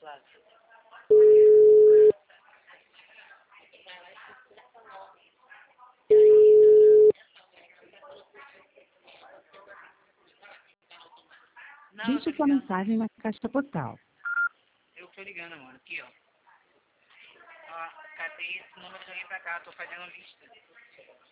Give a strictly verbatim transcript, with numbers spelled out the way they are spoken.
suave. Não, Deixe sua mensagem na caixa postal. Eu tô ligando, amor. Aqui, ó. Ó, catei esse número, joguei pra cá, tô fazendo lista.